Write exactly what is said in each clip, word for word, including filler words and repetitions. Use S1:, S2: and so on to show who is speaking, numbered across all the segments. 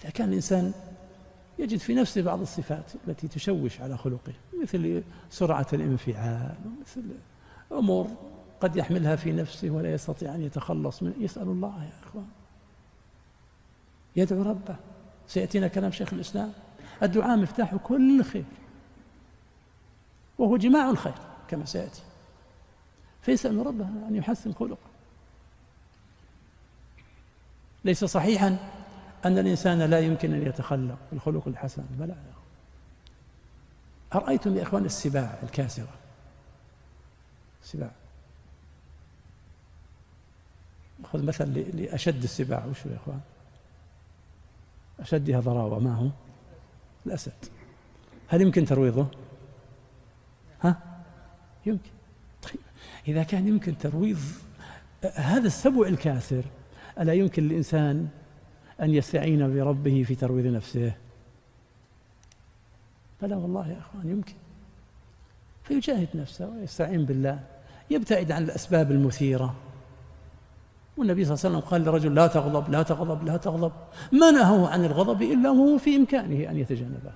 S1: إذا كان الإنسان يجد في نفسه بعض الصفات التي تشوش على خلقه، مثل سرعة الانفعال، ومثل أمور قد يحملها في نفسه ولا يستطيع أن يتخلص منه، يسأل الله يا إخوان، يدعو ربه. سيأتينا كلام شيخ الإسلام: الدعاء مفتاح كل خير، وهو جماع الخير كما سيأتي. فيسأل ربه أن يحسن خلقه. ليس صحيحا أن الإنسان لا يمكن أن يتخلق بالخلق الحسن، بلى. أرأيتم يا إخوان السباع الكاسرة، السباع، خذ مثل لأشد السباع، وشو يا إخوان أشدها ضراوة؟ ما هو؟ الأسد. هل يمكن ترويضه؟ ها؟ يمكن. طيب إذا كان يمكن ترويض هذا السبع الكاسر، ألا يمكن للإنسان أن يستعين بربه في ترويض نفسه؟ بلى والله يا أخوان يمكن. فيجاهد نفسه ويستعين بالله، يبتعد عن الأسباب المثيرة. والنبي صلى الله عليه وسلم قال لرجل: لا تغضب لا تغضب لا تغضب، ما نهاه عن الغضب إلا وهو في إمكانه أن يتجنبه.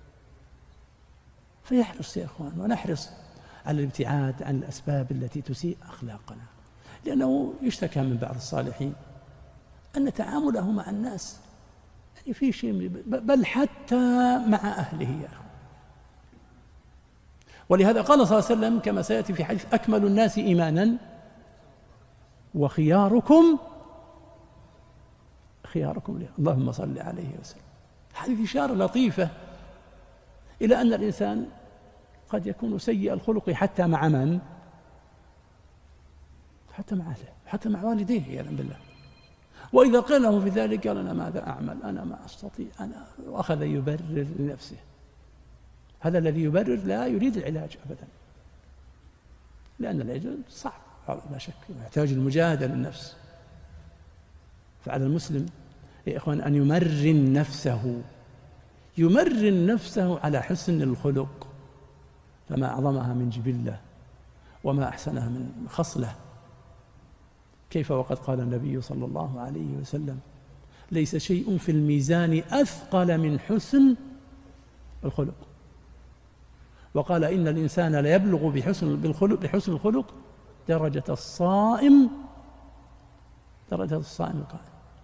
S1: فيحرص يا إخوان، ونحرص على الابتعاد عن الأسباب التي تسيء أخلاقنا، لأنه يشتكى من بعض الصالحين أن تعامله مع الناس يعني في شيء، بل حتى مع أهله يا أخوان. ولهذا قال صلى الله عليه وسلم كما سيأتي في حديث: أكمل الناس إيمانا وخياركم خياركم لي. اللهم صل عليه وسلم. هذه إشارة لطيفة إلى أن الإنسان قد يكون سيء الخلق حتى مع من؟ حتى مع أهله، حتى مع والديه عياذا بالله. وإذا قيل له في ذلك قال: أنا ماذا أعمل، أنا ما أستطيع، أنا، وأخذ يبرر لنفسه. هذا الذي يبرر لا يريد العلاج أبدا، لأن العلاج صعب لا شك، يحتاج المجاهدة للنفس. فعلى المسلم يا إخوان أن يمرن نفسه، يمرن نفسه على حسن الخلق، فما أعظمها من جبلة وما أحسنها من خصلة. كيف وقد قال النبي صلى الله عليه وسلم: ليس شيء في الميزان أثقل من حسن الخلق. وقال: إن الإنسان ليبلغ بحسن بالخلق بحسن الخلق درجة الصائم درجة الصائم القائم.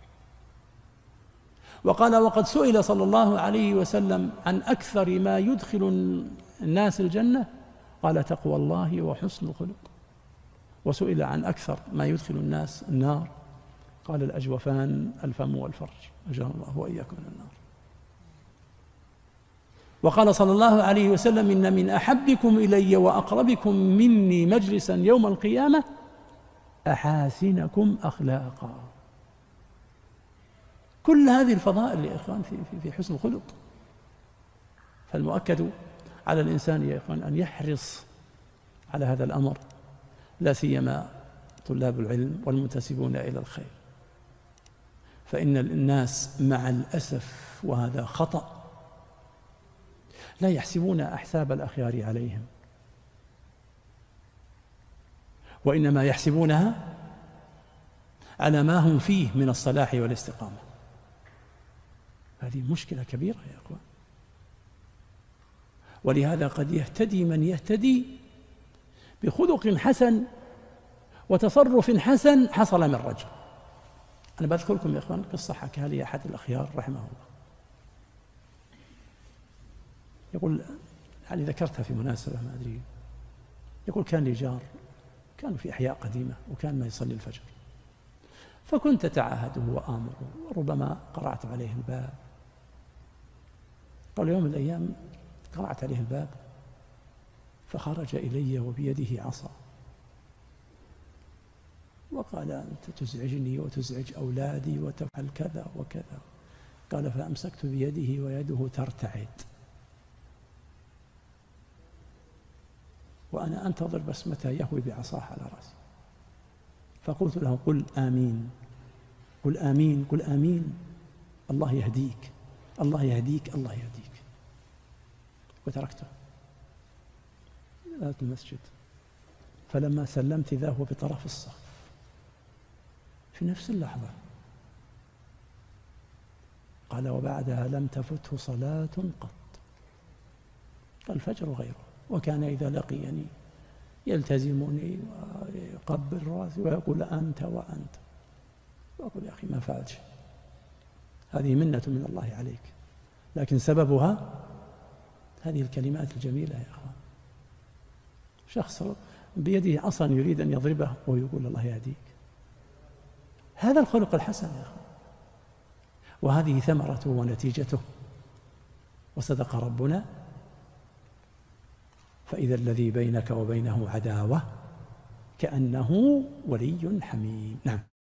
S1: وقال: وقد سئل صلى الله عليه وسلم عن أكثر ما يدخل الناس الجنة، قال: تقوى الله وحسن الخلق. وسئل عن أكثر ما يدخل الناس النار، قال: الأجوفان الفم والفرج، أجرنا الله وإياكم من النار. وقال صلى الله عليه وسلم: إن من أحبكم إلي وأقربكم مني مجلسا يوم القيامة أحاسنكم أخلاقا. كل هذه الفضائل يا إخوان في, في, في حسن الخلق. فالمؤكد على الإنسان يا إخوان أن يحرص على هذا الأمر، لا سيما طلاب العلم والمنتسبون إلى الخير. فإن الناس مع الأسف، وهذا خطأ، لا يحسبون أحساب الأخيار عليهم، وإنما يحسبونها على ما هم فيه من الصلاح والاستقامة. هذه مشكلة كبيرة يا أخوان. ولهذا قد يهتدي من يهتدي بخلق حسن وتصرف حسن حصل من رجل. أنا بذكر لكم يا إخوان قصة حكاها لي أحد الأخيار رحمه الله. يقول، يعني ذكرتها في مناسبة ما أدري، يقول: كان لي جار كانوا في أحياء قديمة، وكان ما يصلي الفجر، فكنت أتعاهده وآمره، وربما قرأت عليه الباب. قال: يوم من الأيام قرأت عليه الباب فخرج إلي وبيده عصا، وقال: أنت تزعجني وتزعج أولادي وتفعل كذا وكذا. قال: فأمسكت بيده ويده ترتعد، وأنا أنتظر بس متى يهوي بعصاه على رأسي. فقلت له: قل آمين، قل آمين، قل آمين، الله يهديك، الله يهديك، الله يهديك. وتركته إلى المسجد. فلما سلمت إذا هو بطرف الصف في نفس اللحظة قال وبعدها لم تفته صلاة قط، الفجر وغيره. وكان إذا لقيني يلتزمني ويقبل رأسي ويقول أنت وأنت، وأقول يا أخي ما فعلت شيء، هذه منة من الله عليك، لكن سببها هذه الكلمات الجميلة يا أخوان. شخص بيده عصا يريد أن يضربه ويقول الله يهديك، هذا الخلق الحسن يا أخوان، وهذه ثمرته ونتيجته. وصدق ربنا: فإذا الذي بينك وبينه عداوة كأنه ولي حميم. نعم.